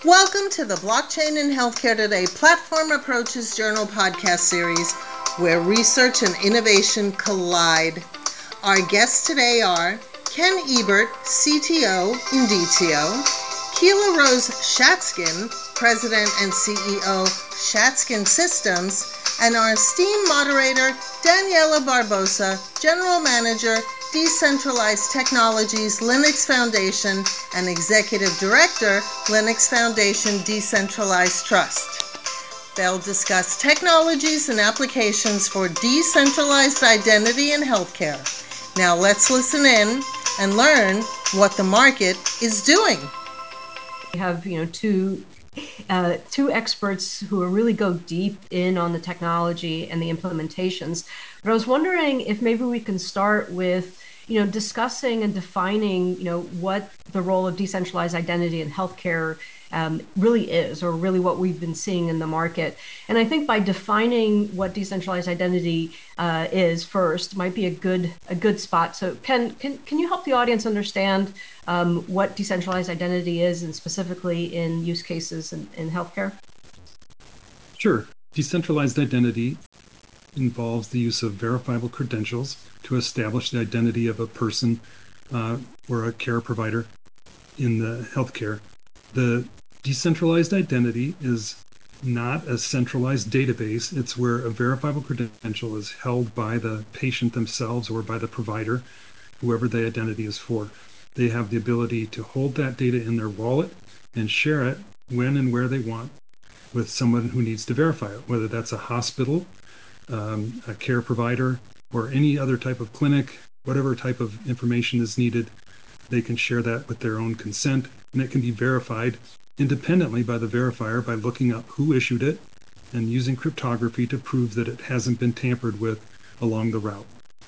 Welcome to the Blockchain in Healthcare Today Platform Approaches Journal podcast series, where research and innovation collide. Our guests today are Ken Ebert, CTO Inditio, Keela Rose Shatskin, President and CEO Shatskin Systems, and our esteemed moderator, Daniela Barbosa, General Manager, Decentralized Technologies Linux Foundation, and Executive Director, Linux Foundation Decentralized Trust. They'll discuss technologies and applications for decentralized identity in healthcare. Now let's listen in and learn what the market is doing. We have, two experts who really go deep in on the technology and the implementations. But I was wondering if maybe we can start with, discussing and defining, what the role of decentralized identity in healthcare really is, or really what we've been seeing in the market. And I think by defining what decentralized identity is first might be a good spot. So can you help the audience understand what decentralized identity is, and specifically in use cases in healthcare? Sure. Decentralized identity involves the use of verifiable credentials to establish the identity of a person or a care provider in the healthcare. The decentralized identity is not a centralized database. It's where a verifiable credential is held by the patient themselves or by the provider, whoever the identity is for. They have the ability to hold that data in their wallet and share it when and where they want with someone who needs to verify it, whether that's a hospital, a care provider, or any other type of clinic. Whatever type of information is needed, they can share that with their own consent, and it can be verified independently by the verifier by looking up who issued it and using cryptography to prove that it hasn't been tampered with along the route.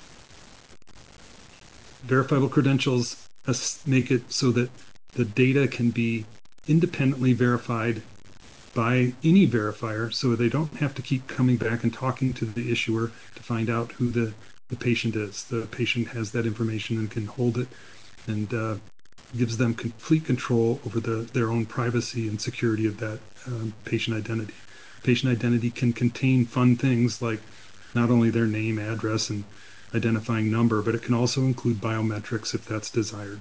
Verifiable credentials make it so that the data can be independently verified by any verifier, so they don't have to keep coming back and talking to the issuer to find out who the patient is. The patient has that information and can hold it, and gives them complete control over their own privacy and security of that patient identity. Patient identity can contain fun things like not only their name, address, and identifying number, but it can also include biometrics if that's desired.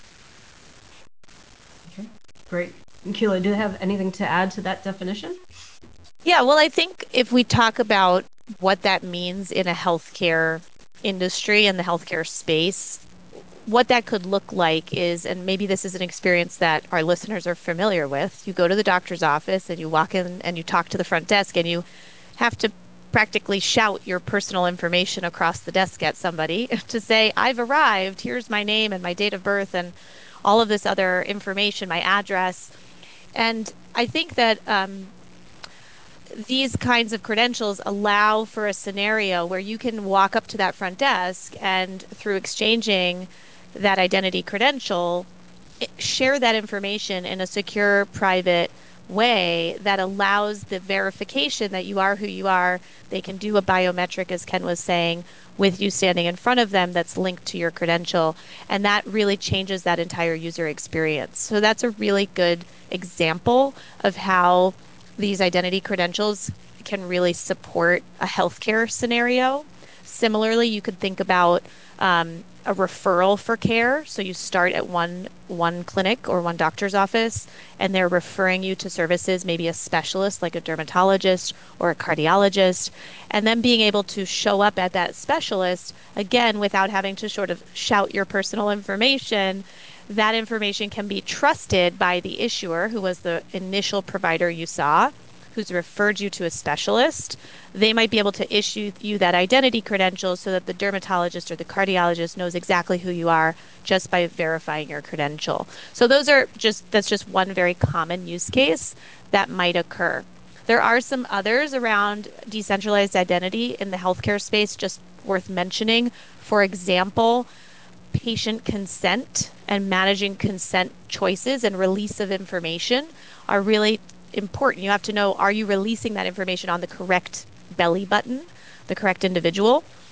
Okay, great. Keela, do you have anything to add to that definition? Yeah, well, I think if we talk about what that means in a healthcare industry and the healthcare space, what that could look like is, and maybe this is an experience that our listeners are familiar with, you go to the doctor's office and you walk in and you talk to the front desk and you have to practically shout your personal information across the desk at somebody to say, I've arrived, here's my name and my date of birth and all of this other information, my address. And I think that these kinds of credentials allow for a scenario where you can walk up to that front desk and through exchanging that identity credential, share that information in a secure, private way that allows the verification that you are who you are. They can do a biometric, as Ken was saying, with you standing in front of them that's linked to your credential. And that really changes that entire user experience. So that's a really good example of how these identity credentials can really support a healthcare scenario. Similarly, you could think about a referral for care. So you start at one clinic or one doctor's office, and they're referring you to services, maybe a specialist like a dermatologist or a cardiologist, and then being able to show up at that specialist, again, without having to sort of shout your personal information. That information can be trusted by the issuer, who was the initial provider you saw, who's referred you to a specialist. They might be able to issue you that identity credential so that the dermatologist or the cardiologist knows exactly who you are just by verifying your credential. So that's just one very common use case that might occur. There are some others around decentralized identity in the healthcare space just worth mentioning. For example, patient consent and managing consent choices and release of information are really important. You have to know, are you releasing that information on the correct belly button, the correct individual?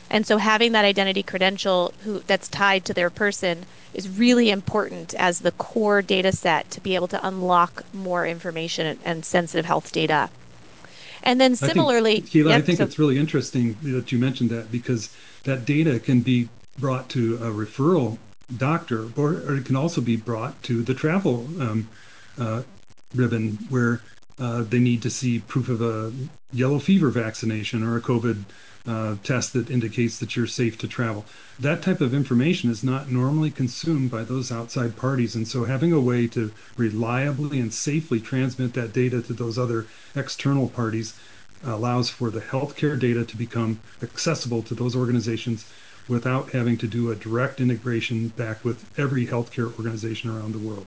And so having that identity credential that's tied to their person is really important as the core data set to be able to unlock more information and sensitive health data. And then I think, similarly, Keela, I yep, think so it's really interesting that you mentioned that, because that data can be brought to a referral doctor, or it can also be brought to the travel uh, ribbon, where they need to see proof of a yellow fever vaccination or a COVID test that indicates that you're safe to travel. That type of information is not normally consumed by those outside parties. And so having a way to reliably and safely transmit that data to those other external parties allows for the healthcare data to become accessible to those organizations without having to do a direct integration back with every healthcare organization around the world.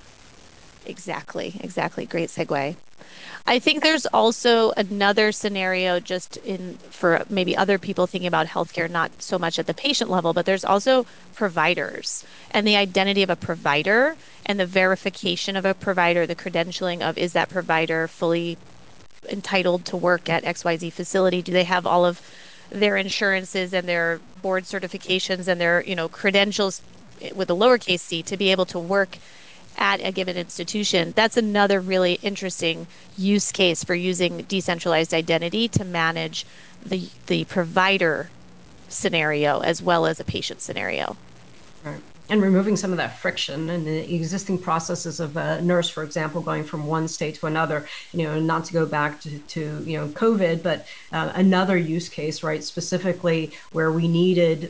exactly. Great segue. I think there's also another scenario just in for maybe other people thinking about healthcare, not so much at the patient level, but there's also providers and the identity of a provider and the verification of a provider, the credentialing of is that provider fully entitled to work at XYZ facility? Do they have all of their insurances and their board certifications and their, credentials with a lowercase c to be able to work at a given institution? That's another really interesting use case for using decentralized identity to manage the provider scenario as well as a patient scenario. Right. And removing some of that friction and the existing processes of a nurse, for example, going from one state to another, not to go back to COVID, but another use case, right? Specifically where we needed,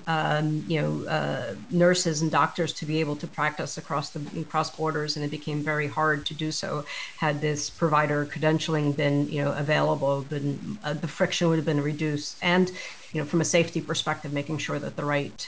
nurses and doctors to be able to practice across borders, and it became very hard to do so. Had this provider credentialing been, available, then the friction would have been reduced. And from a safety perspective, making sure that the right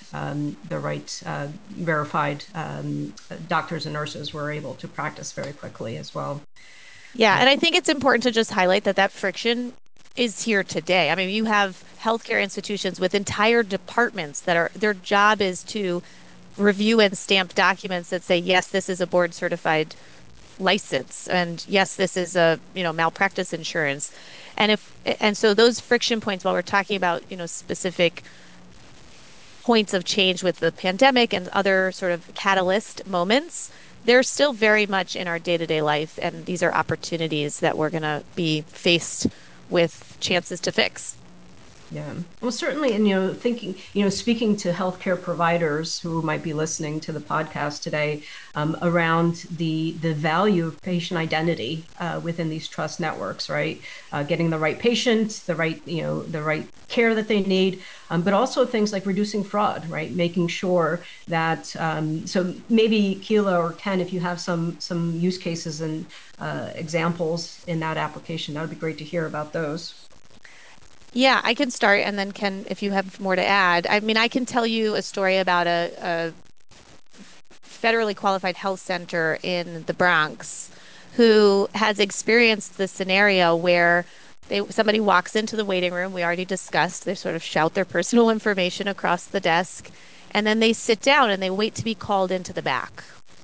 verified doctors and nurses were able to practice very quickly as well. Yeah, and I think it's important to just highlight that friction is here today. I mean, you have healthcare institutions with entire departments that are their job is to review and stamp documents that say, yes, this is a board certified license, and yes, this is a malpractice insurance. And so those friction points, while we're talking about specific points of change with the pandemic and other sort of catalyst moments, they're still very much in our day-to-day life, and these are opportunities that we're going to be faced with chances to fix. Yeah. Well, certainly, and thinking, speaking to healthcare providers who might be listening to the podcast today, around the value of patient identity within these trust networks, right? Getting the right patient, the right care that they need, but also things like reducing fraud, right? Making sure that so maybe Keela or Ken, if you have some use cases and examples in that application, that would be great to hear about those. Yeah, I can start, and then Ken, if you have more to add. I mean, I can tell you a story about a federally qualified health center in the Bronx who has experienced the scenario where somebody walks into the waiting room. We already discussed, they sort of shout their personal information across the desk, and then they sit down and they wait to be called into the back.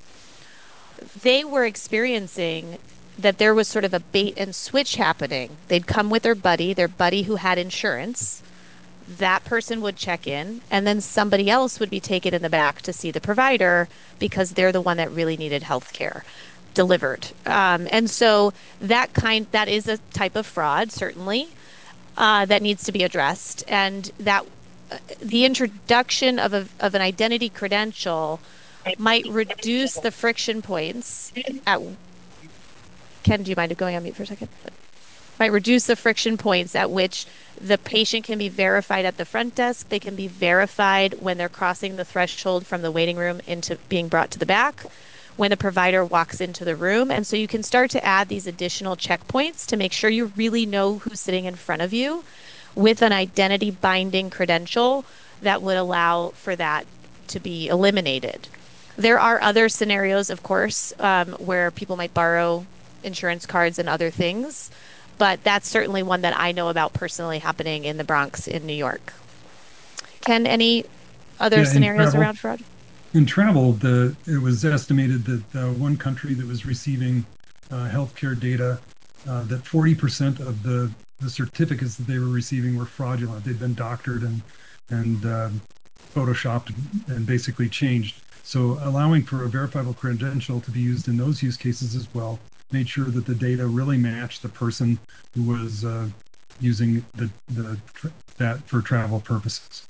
They were experiencing that there was sort of a bait and switch happening. They'd come with their buddy who had insurance. That person would check in, and then somebody else would be taken in the back to see the provider because they're the one that really needed health care delivered. And so that is a type of fraud, certainly, that needs to be addressed. And that the introduction of an identity credential might reduce the friction points at Ken, do you mind going on mute for a second? Might reduce the friction points at which the patient can be verified at the front desk. They can be verified when they're crossing the threshold from the waiting room into being brought to the back, when the provider walks into the room. And so you can start to add these additional checkpoints to make sure you really know who's sitting in front of you with an identity binding credential that would allow for that to be eliminated. There are other scenarios, of course, where people might borrow insurance cards and other things, but that's certainly one that I know about personally happening in the Bronx in New York. Ken, any other scenarios around fraud? In travel, it was estimated that one country that was receiving healthcare data, that 40% of the certificates that they were receiving were fraudulent. They'd been doctored and and photoshopped and basically changed. So allowing for a verifiable credential to be used in those use cases as well made sure that the data really matched the person who was using that for travel purposes.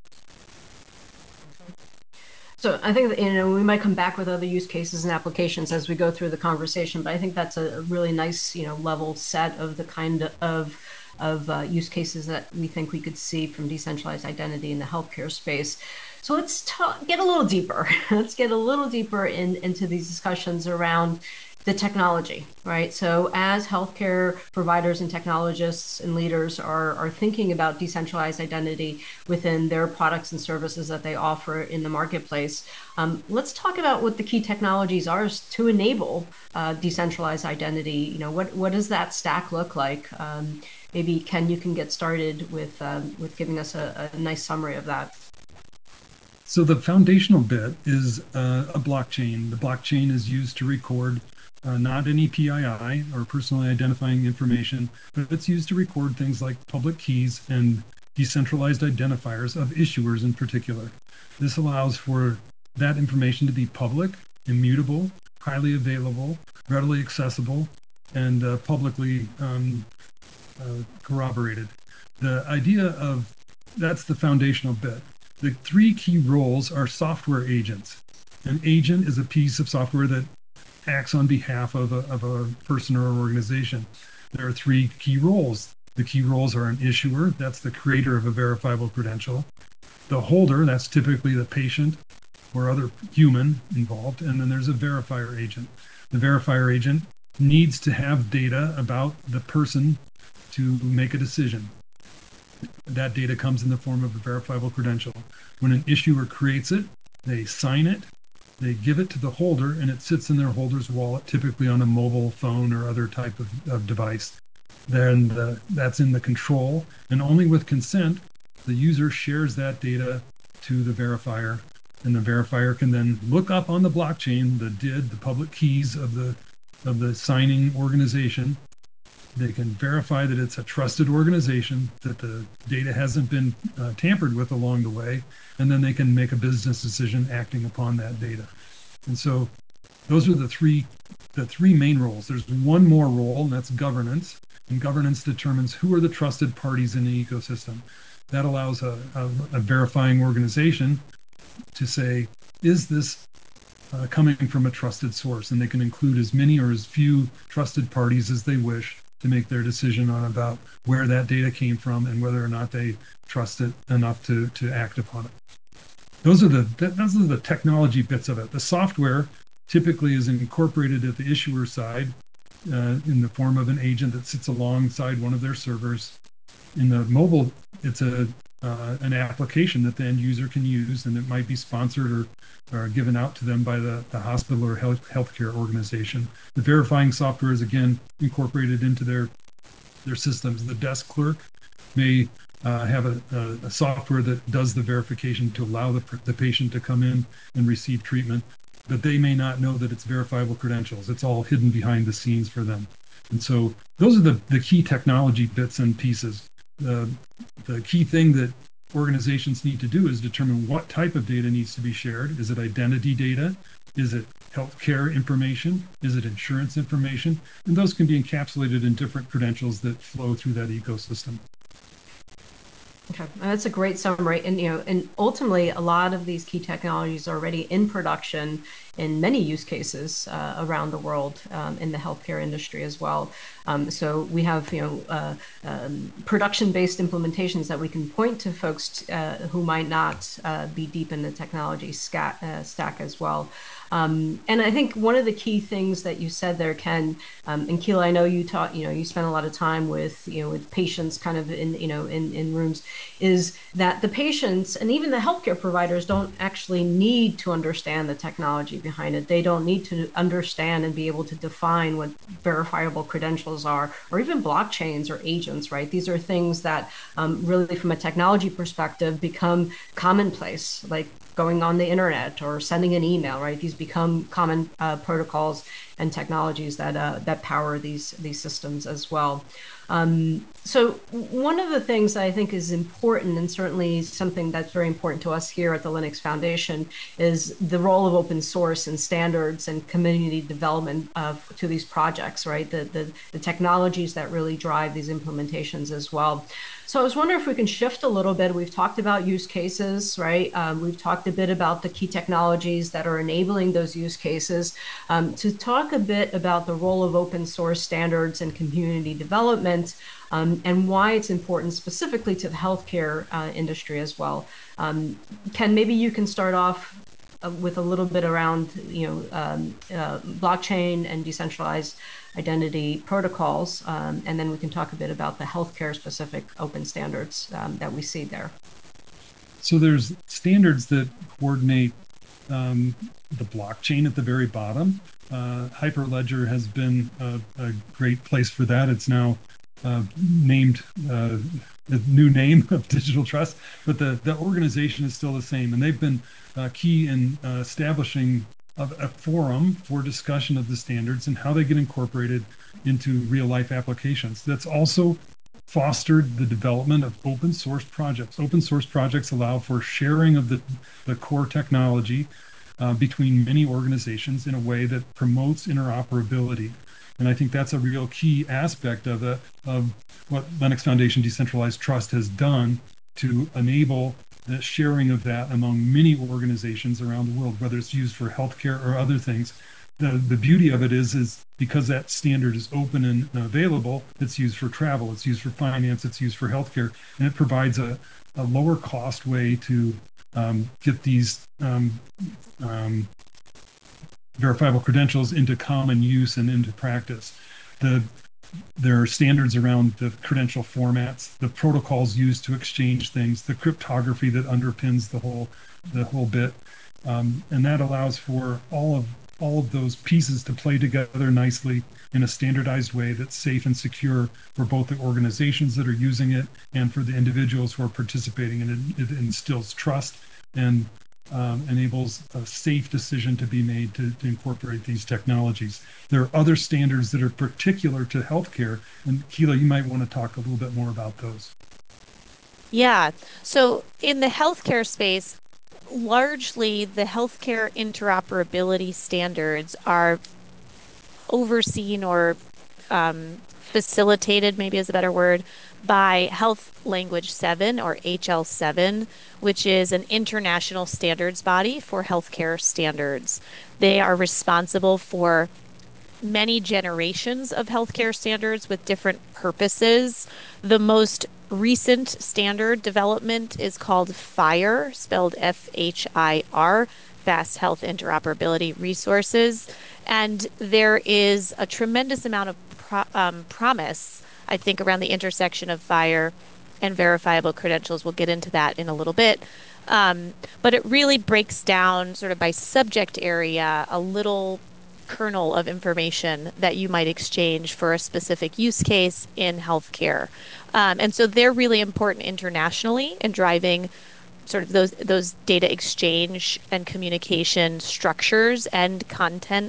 So I think that, we might come back with other use cases and applications as we go through the conversation, but I think that's a really nice, level set of the kind of use cases that we think we could see from decentralized identity in the healthcare space. So let's get a little deeper. Let's get a little deeper into these discussions around the technology, right? So as healthcare providers and technologists and leaders are thinking about decentralized identity within their products and services that they offer in the marketplace, let's talk about what the key technologies are to enable decentralized identity. What does that stack look like? Maybe Ken, you can get started with giving us a nice summary of that. So the foundational bit is a blockchain. The blockchain is used to record not any PII or personally identifying information, but it's used to record things like public keys and decentralized identifiers of issuers in particular. This allows for that information to be public, immutable, highly available, readily accessible, and publicly corroborated. The idea of that's the foundational bit. The three key roles are software agents. An agent is a piece of software that acts on behalf of a person or organization. There are three key roles. The key roles are an issuer, that's the creator of a verifiable credential. The holder, that's typically the patient or other human involved. And then there's a verifier agent. The verifier agent needs to have data about the person to make a decision. That data comes in the form of a verifiable credential. When an issuer creates it, they sign it, they give it to the holder, and it sits in their holder's wallet, typically on a mobile phone or other type of device. Then that's in the control, and only with consent, the user shares that data to the verifier, and the verifier can then look up on the blockchain the public keys of the signing organization. They can verify that it's a trusted organization, that the data hasn't been tampered with along the way, and then they can make a business decision acting upon that data. And so those are the three main roles. There's one more role, and that's governance. And governance determines who are the trusted parties in the ecosystem. That allows a verifying organization to say, is this coming from a trusted source? And they can include as many or as few trusted parties as they wish to make their decision on about where that data came from and whether or not they trust it enough to act upon it. Those are the technology bits of it. The software typically is incorporated at the issuer side in the form of an agent that sits alongside one of their servers. In the mobile, it's an application that the end user can use, and it might be sponsored or given out to them by the hospital or healthcare organization. The verifying software is again incorporated into their systems. The desk clerk may have a software that does the verification to allow the patient to come in and receive treatment, but they may not know that it's verifiable credentials. It's all hidden behind the scenes for them. And so those are the key technology bits and pieces. The key thing that organizations need to do is determine what type of data needs to be shared. Is it identity data? Is it healthcare information? Is it insurance information? And those can be encapsulated in different credentials that flow through that ecosystem. Okay, that's a great summary. And ultimately, a lot of these key technologies are already in production in many use cases around the world in the healthcare industry as well. So we have, production-based implementations that we can point to folks who might not be deep in the technology stack as well. And I think one of the key things that you said there, Ken, and Keela, I know you taught, you spent a lot of time with patients kind of in rooms, is that the patients and even the healthcare providers don't actually need to understand the technology behind it. They don't need to understand and be able to define what verifiable credentials are, or even blockchains or agents, right? These are things that really, from a technology perspective, become commonplace. Like going on the internet or sending an email, right? These become common protocols and technologies that power these systems as well. So one of the things I think is important, and certainly something that's very important to us here at the Linux Foundation, is the role of open source and standards and community development to these projects, right? The technologies that really drive these implementations as well. So I was wondering if we can shift a little bit. We've talked about use cases, right? We've talked a bit about the key technologies that are enabling those use cases. To talk a bit about the role of open source standards and community development, and why it's important specifically to the healthcare industry as well. Ken, maybe you can start off with a little bit around blockchain and decentralized identity protocols, and then we can talk a bit about the healthcare specific open standards that we see there. So there's standards that coordinate the blockchain at the very bottom. Hyperledger has been a great place for that. It's now named a new name of Digital Trust, but the organization is still the same, and they've been key in establishing a forum for discussion of the standards and how they get incorporated into real life applications. That's also fostered the development of open source projects. Open source projects allow for sharing of the core technology between many organizations in a way that promotes interoperability. And I think that's a real key aspect of what Linux Foundation Decentralized Trust has done to enable the sharing of that among many organizations around the world, whether it's used for healthcare or other things. The beauty of it is because that standard is open and available, it's used for travel, it's used for finance, it's used for healthcare, and it provides a lower cost way to get these verifiable credentials into common use and into practice. There are standards around the credential formats, the protocols used to exchange things, the cryptography that underpins the whole bit, and that allows for all of those pieces to play together nicely in a standardized way that's safe and secure for both the organizations that are using it and for the individuals who are participating in it. It instills trust and enables a safe decision to be made to incorporate these technologies. There are other standards that are particular to healthcare, and Keela, you might want to talk a little bit more about those. Yeah. So in the healthcare space, largely the healthcare interoperability standards are overseen or facilitated, maybe is a better word, by Health Language 7 or HL7, which is an international standards body for healthcare standards. They are responsible for many generations of healthcare standards with different purposes. The most recent standard development is called FHIR, spelled FHIR, Fast Health Interoperability Resources. And there is a tremendous amount of promise, I think, around the intersection of FHIR and verifiable credentials. We'll get into that in a little bit. But it really breaks down sort of by subject area a little kernel of information that you might exchange for a specific use case in healthcare. And so they're really important internationally in driving sort of those data exchange and communication structures and content.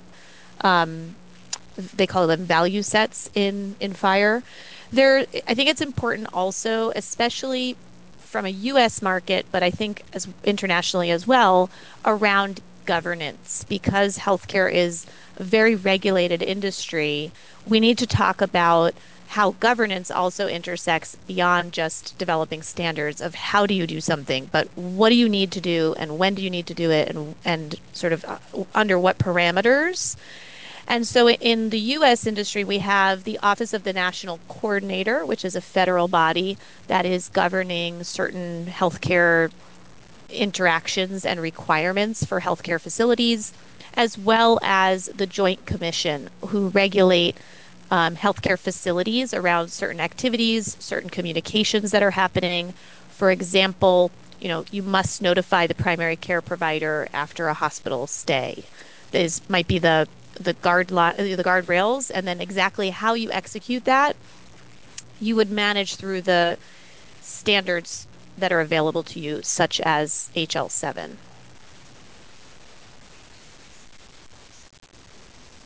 They call them value sets in FHIR. I think it's important also, especially from a US market, but I think as internationally as well, around governance, because healthcare is a very regulated industry. We need to talk about how governance also intersects beyond just developing standards of how do you do something, but what do you need to do and when do you need to do it, and sort of under what parameters. And so in the US industry, we have the Office of the National Coordinator, which is a federal body that is governing certain healthcare interactions and requirements for healthcare facilities, as well as the Joint Commission, who regulate healthcare facilities around certain activities, certain communications that are happening. For example, you must notify the primary care provider after a hospital stay. This might be the guardrails, and then exactly how you execute that, you would manage through the standards that are available to you, such as HL7.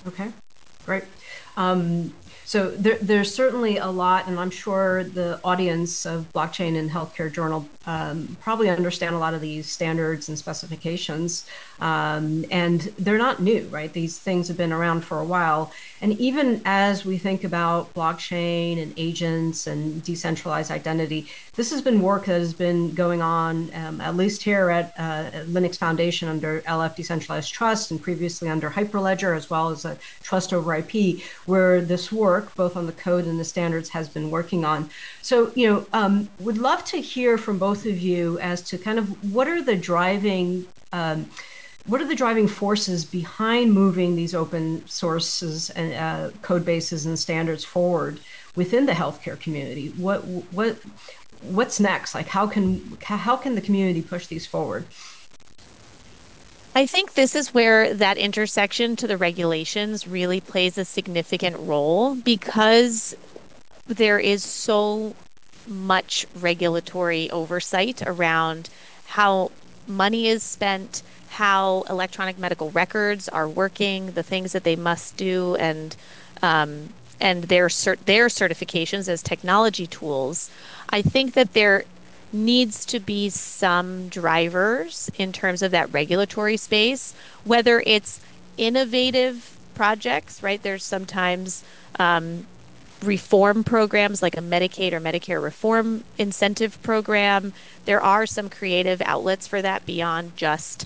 Okay, great. Um, so there's certainly a lot, and I'm sure the audience of Blockchain and Healthcare Journal probably understand a lot of these standards and specifications. And they're not new, right? These things have been around for a while. And even as we think about blockchain and agents and decentralized identity, this has been work that has been going on, at least here at Linux Foundation under LF Decentralized Trust and previously under Hyperledger, as well as a trust over IP, where this work, both on the code and the standards, has been working on. So, would love to hear from both of you as to kind of what are the driving forces behind moving these open sources and code bases and standards forward within the healthcare community? What's next? Like, how can the community push these forward? I think this is where that intersection to the regulations really plays a significant role because there is so much regulatory oversight around how money is spent, how electronic medical records are working, the things that they must do, and their certifications as technology tools. I think that there needs to be some drivers in terms of that regulatory space, whether it's innovative projects, right? There's sometimes reform programs like a Medicaid or Medicare reform incentive program. There are some creative outlets for that beyond just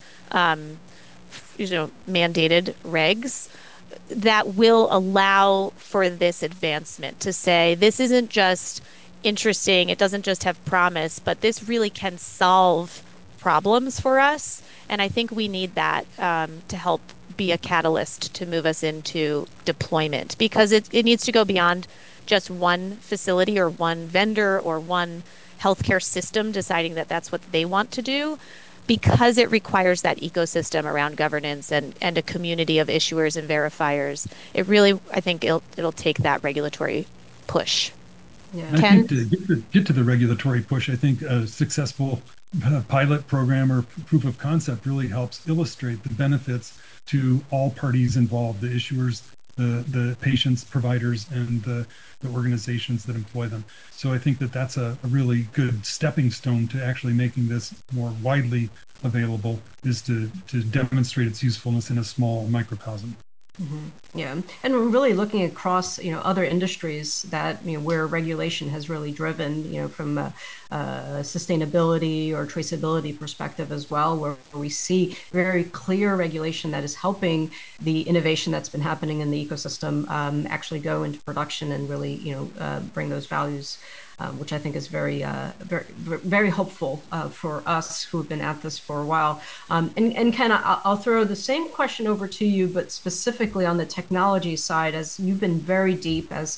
mandated regs that will allow for this advancement to say this isn't just interesting, it doesn't just have promise, but this really can solve problems for us. And I think we need that to help be a catalyst to move us into deployment because it needs to go beyond just one facility or one vendor or one healthcare system deciding that that's what they want to do because it requires that ecosystem around governance and a community of issuers and verifiers. It really, I think it'll take that regulatory push. Yeah. And I Ken? think to get to the regulatory push, I think a successful pilot program or proof of concept really helps illustrate the benefits to all parties involved, the issuers, the patients, providers, and the organizations that employ them. So I think that that's a really good stepping stone to actually making this more widely available is to demonstrate its usefulness in a small microcosm. Yeah, and we're really looking across, other industries that, where regulation has really driven, from a sustainability or traceability perspective as well, where we see very clear regulation that is helping the innovation that's been happening in the ecosystem actually go into production and really, bring those values. Which I think is very, very hopeful for us who have been at this for a while. And Ken, I'll throw the same question over to you, but specifically on the technology side, as you've been very deep as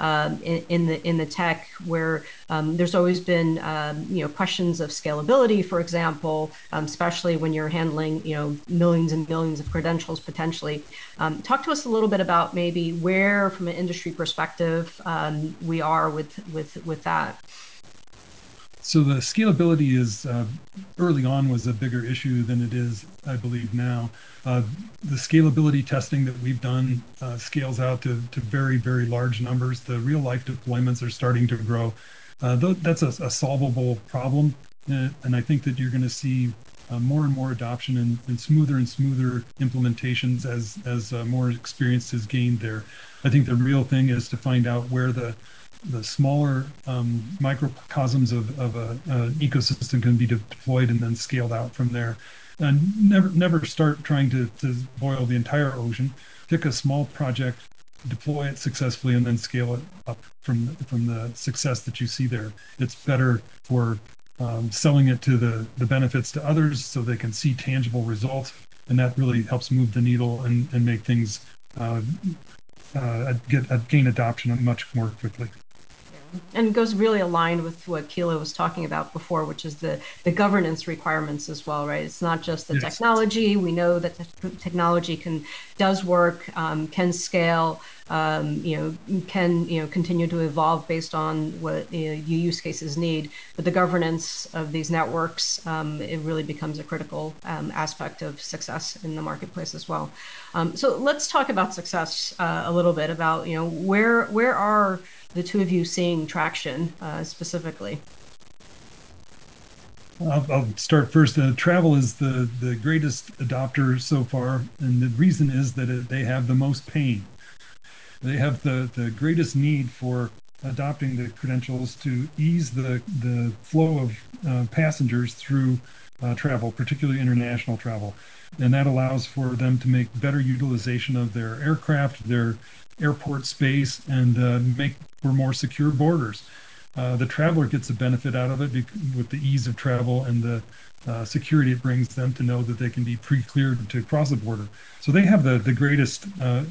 in the tech, where there's always been questions of scalability, for example, especially when you're handling millions and millions of credentials potentially. Talk to us a little bit about maybe where, from an industry perspective, we are with that. So the scalability is early on was a bigger issue than it is, I believe, now. The scalability testing that we've done scales out to very, very large numbers. The real life deployments are starting to grow. That's a solvable problem. And I think that you're going to see more and more adoption and smoother implementations as more experience is gained there. I think the real thing is to find out where the smaller microcosms of an ecosystem can be deployed and then scaled out from there. And never start trying to boil the entire ocean. Pick a small project, deploy it successfully, and then scale it up from the success that you see there. It's better for selling it to the benefits to others so they can see tangible results. And that really helps move the needle and make things gain adoption much more quickly. And it goes really aligned with what Keela was talking about before, which is the governance requirements as well, right? It's not just the Yes. technology. We know that the technology does work, can scale, can continue to evolve based on what use cases need. But the governance of these networks, it really becomes a critical aspect of success in the marketplace as well. So let's talk about success a little bit about where are the two of you seeing traction specifically? I'll start first. Travel is the greatest adopter so far, and the reason is that they have the most pain. They have the greatest need for adopting the credentials to ease the flow of passengers through travel, particularly international travel. And that allows for them to make better utilization of their aircraft, their airport space, and make for more secure borders. The traveler gets a benefit out of it with the ease of travel and the security it brings them to know that they can be pre-cleared to cross the border. So they have the greatest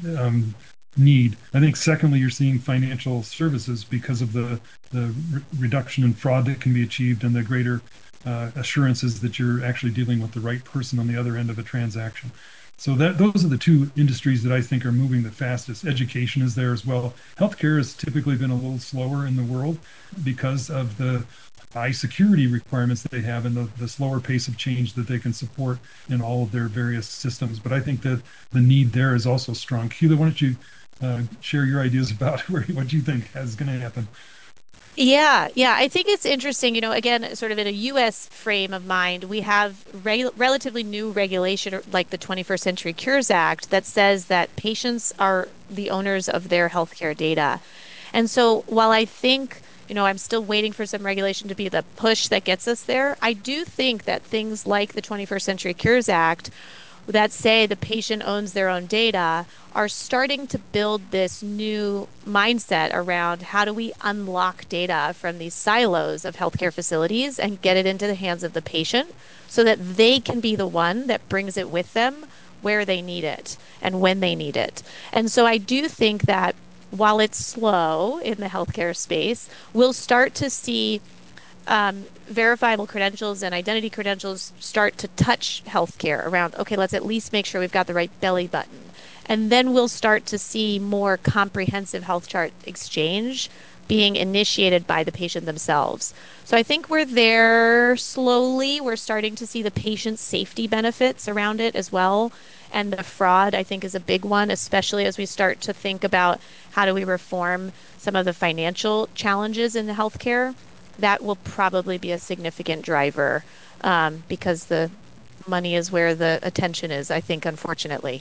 need. I think secondly, you're seeing financial services because of the reduction in fraud that can be achieved and the greater assurances that you're actually dealing with the right person on the other end of a transaction. So that those are the two industries that I think are moving the fastest. Education is there as well. Healthcare has typically been a little slower in the world because of the high security requirements that they have and the slower pace of change that they can support in all of their various systems. But I think that the need there is also strong. Keela, why don't you share your ideas about what you think is going to happen? Yeah, yeah. I think it's interesting, again, sort of in a US frame of mind, we have relatively new regulation like the 21st Century Cures Act that says that patients are the owners of their healthcare data. And so while I think, I'm still waiting for some regulation to be the push that gets us there, I do think that things like the 21st Century Cures Act that say the patient owns their own data are starting to build this new mindset around how do we unlock data from these silos of healthcare facilities and get it into the hands of the patient so that they can be the one that brings it with them where they need it and when they need it. And so I do think that while it's slow in the healthcare space, we'll start to see verifiable credentials and identity credentials start to touch healthcare around, okay, let's at least make sure we've got the right belly button. And then we'll start to see more comprehensive health chart exchange being initiated by the patient themselves. So I think we're there slowly. We're starting to see the patient safety benefits around it as well. And the fraud, I think, is a big one, especially as we start to think about how do we reform some of the financial challenges in the healthcare. That will probably be a significant driver because the money is where the attention is, I think, unfortunately.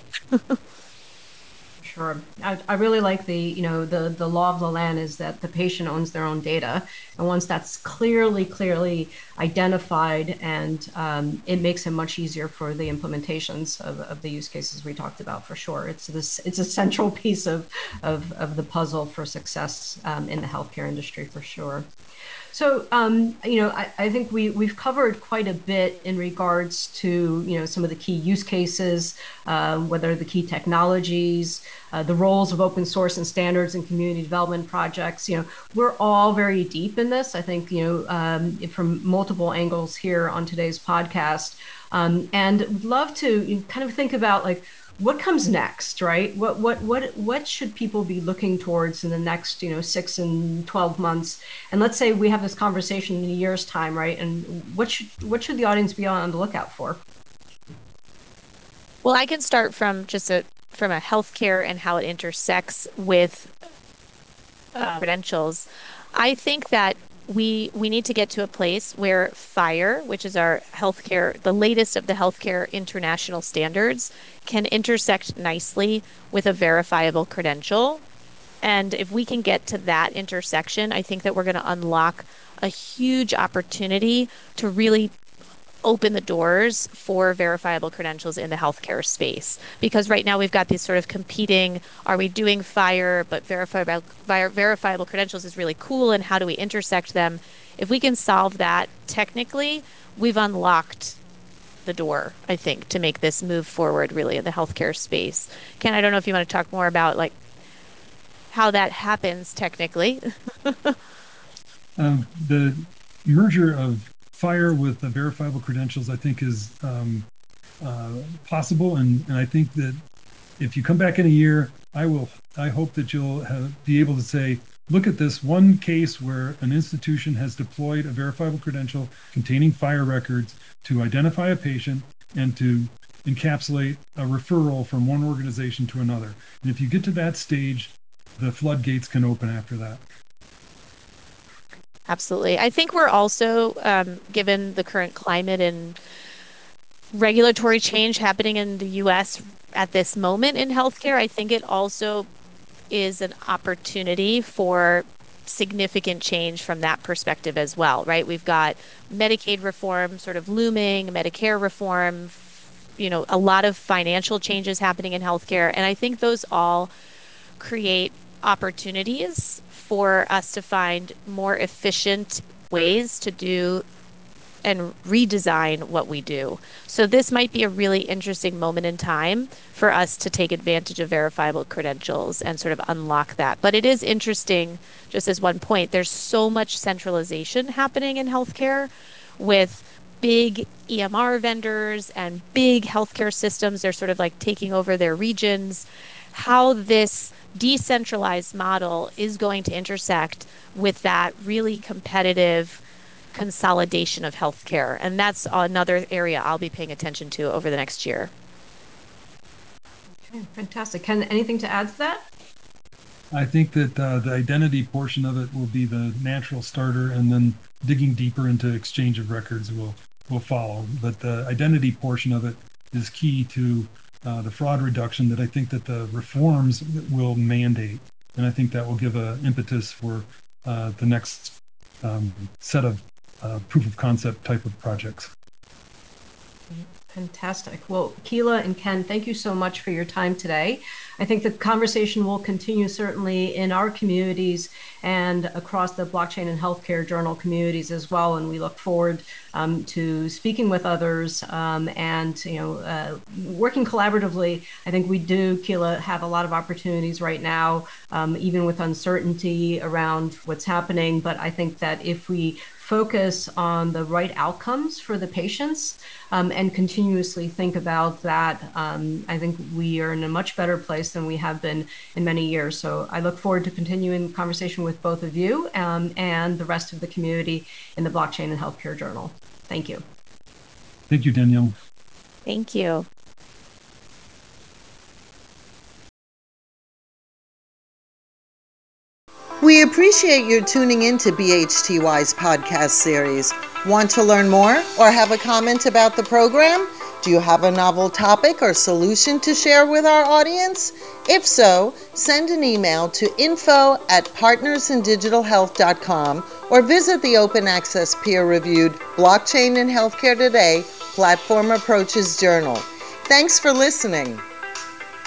Sure. I really like the law of the land is that the patient owns their own data. And once that's clearly identified, and it makes it much easier for the implementations of the use cases we talked about for sure. It's a central piece of the puzzle for success in the healthcare industry for sure. So, I think we've covered quite a bit in regards to, some of the key use cases, whether the key technologies, the roles of open source and standards and community development projects. We're all very deep in this. I think, from multiple angles here on today's podcast. And would love to kind of think about like, what comes next, right? What should people be looking towards in the next 6 and 12 months? And let's say we have this conversation in a year's time, right? And what should the audience be on the lookout for? Well, I can start from from a healthcare and how it intersects with credentials. I think that we need to get to a place where FHIR, which is our healthcare, the latest of the healthcare international standards, can intersect nicely with a verifiable credential. And if we can get to that intersection, I think that we're going to unlock a huge opportunity to really open the doors for verifiable credentials in the healthcare space. Because right now we've got these sort of competing, are we doing FHIR, but verifiable credentials is really cool, and how do we intersect them? If we can solve that technically, we've unlocked the door, I think, to make this move forward really in the healthcare space. Ken, I don't know if you want to talk more about like how that happens technically. The merger of FHIR with the verifiable credentials, I think, is possible, and I think that if you come back in a year, I hope that you'll be able to say, look at this one case where an institution has deployed a verifiable credential containing FHIR records to identify a patient and to encapsulate a referral from one organization to another. And if you get to that stage, the floodgates can open after that. Absolutely. I think we're also, given the current climate and regulatory change happening in the US at this moment in healthcare, I think it also is an opportunity for significant change from that perspective as well, right? We've got Medicaid reform sort of looming, Medicare reform, a lot of financial changes happening in healthcare. And I think those all create opportunities for us to find more efficient ways to do and redesign what we do. So this might be a really interesting moment in time for us to take advantage of verifiable credentials and sort of unlock that. But it is interesting, just as one point, there's so much centralization happening in healthcare with big EMR vendors and big healthcare systems. They're sort of like taking over their regions. How this decentralized model is going to intersect with that really competitive consolidation of healthcare. And that's another area I'll be paying attention to over the next year. Okay, fantastic. Ken, anything to add to that? I think that the identity portion of it will be the natural starter, and then digging deeper into exchange of records will follow. But the identity portion of it is key to the fraud reduction that I think that the reforms will mandate. And I think that will give an impetus for the next set of proof of concept type of projects. Fantastic. Well, Keela and Ken, thank you so much for your time today. I think the conversation will continue certainly in our communities and across the blockchain and healthcare journal communities as well. And we look forward to speaking with others and working collaboratively. I think we do, Keela, have a lot of opportunities right now, even with uncertainty around what's happening. But I think that if we focus on the right outcomes for the patients and continuously think about that, I think we are in a much better place than we have been in many years. So I look forward to continuing the conversation with both of you and the rest of the community in the Blockchain and Healthcare Journal. Thank you. Thank you, Danielle. Thank you. We appreciate your tuning in to BHTY's podcast series. Want to learn more or have a comment about the program? Do you have a novel topic or solution to share with our audience? If so, send an email to info@partnersindigitalhealth.com or visit the open access peer-reviewed Blockchain and Healthcare Today Platform Approaches Journal. Thanks for listening.